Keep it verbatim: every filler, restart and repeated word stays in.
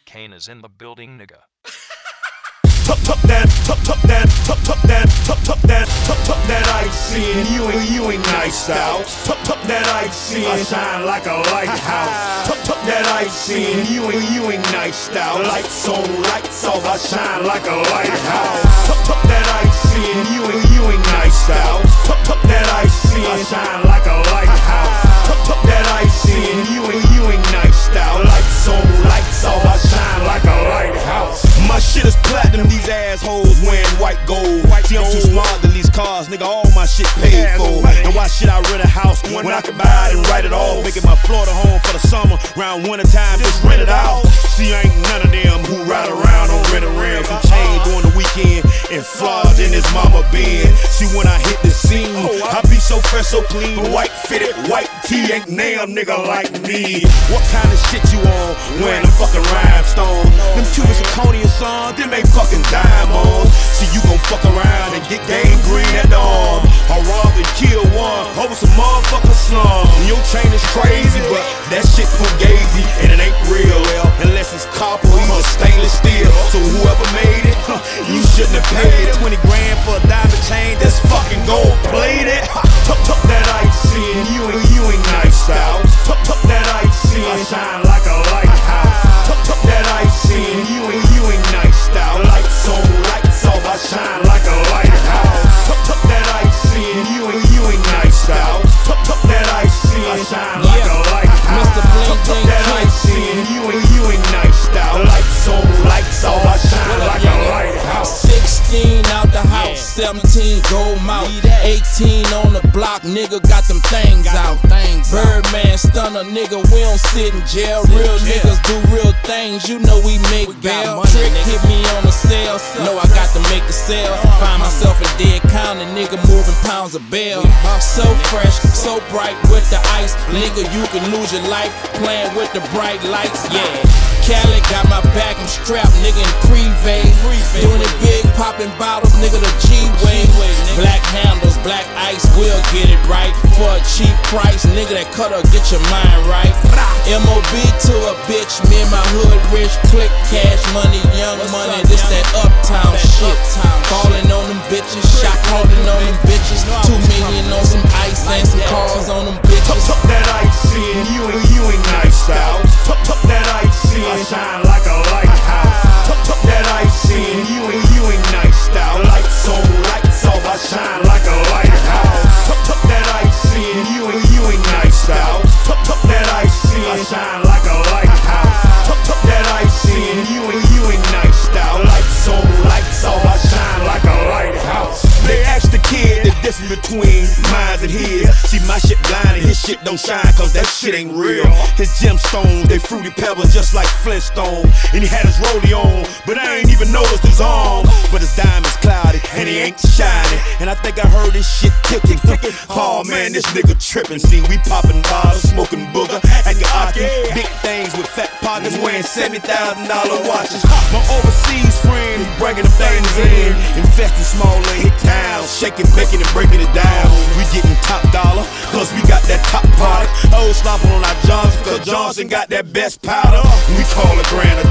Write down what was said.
Kane is in the building, nigga. Tuck tuck that, tuck tuck that, tuck tuck that, tuck tuck that, tuck tuck that ice in. You ain't you ain't nice out. Tuck tuck that ice in. I shine like a lighthouse. Tuck tuck that ice in. You ain't you ain't nice out. Lights on, lights off. I shine like a lighthouse. Tuck tuck that ice in. You ain't you ain't nice out. Tuck tuck that ice in. I shine like a lighthouse. Tuck tuck that ice in. You ain't you ain't nice out. Lights on, lights off. I shine like a lighthouse. My shit is platinum. These assholes wearing white gold. See, I'm too smart to lease cars, nigga. All my shit paid for. And why should I rent a house when I can buy it and write it off? Making my Florida home for the summer. Round winter time, just rent it out. See, I ain't none of them who ride around on rent a rims and chain during the weekend and flogged in his mama bin. See, when I hit the scene, I be so fresh, so clean. White fitted, white tee, ain't damn nigga like me. What kind of shit you on? Wearing a fucking rhinestone. Them Cuban zirconia songs, them ain't fucking diamonds. See, you gon' fuck around and get gang green at the arm. Or rob and kill one over some motherfucking slum. Your chain is crazy, but that shit fugazi and it ain't real. Well, unless it's copper or stainless steel. So whoever made it, huh, you shouldn't have paid it. twenty grand for a diamond chain that's fucking gold plated. Tuck tuck that ice in, you ain't you ain't nice out. Tuck tuck that ice in, I shine like a lighthouse. Tuck tuck that ice in, you ain't you ain't nice out. Lights on, lights off, I shine like a lighthouse. Tuck tuck that ice in, you ain't you ain't nice out. Tuck tuck that ice in, I shine like a lighthouse. Tuck tuck that ice in, you ain't you ain't nice out. Lights on, lights off, I shine like a lighthouse. Sixteen out the house, seventeen gold mouth, eighteen on the block, nigga got them things out. Birdman stunner, nigga, we don't sit in jail. Real niggas do real things, you know we make bail. Trick hit me on the cell, know I got to make a sale. Find myself in dead county, nigga moving pounds of bail. So fresh, so bright with the ice, nigga, you can lose your life playing with the bright lights. Yeah, Cali got my back, I'm strapped, nigga in Privé. Doing it big, popping bottles, nigga, the G-Way. Black handles, black ice, we'll get it right. For a cheap price, nigga, that cutter get your mind right. M O B to a bitch, me and my hood rich. Click cash money, young money, this that uptown shit. Calling on them bitches, shot calling on them bitches. Two million on some ice and some cars on them bitches. Tuck tuck that ice in, you ain't you ain't nice out. Tuck tuck that ice in, I shine like a lighthouse. Tuck tuck that ice in, you ain't you ain't nice out. Lights on, lights off, I shine like a lighthouse. Tuck tuck that ice in, you ain't you ain't nice out. Tuck tuck that ice in, I shine like a lighthouse. Tuck tuck that ice in, you ain't you ain't nice out. Lights on, lights off, I shine like a lighthouse. They asked the kid the difference between mine and his. See, my shit blind and his shit don't shine cause that shit ain't real. His gemstones, they fruity pebbles just like Flintstone. And he had his rollie on, but I ain't even noticed his arm. But his diamond's cloudy and he ain't shining. And I think I heard his shit ticking. Oh man, this nigga tripping. See, we popping bottles, smoking booger, acting aki. Big things with fat pockets, wearing seventy thousand dollar watches. My overseas friend, he bringing them things in. Investing small in hit towns, shaking, baking and breaking it down. We getting top dollar, cause we got that top product. Oh, slopping on our Johnson, cause Johnson got that best powder. We call it Grand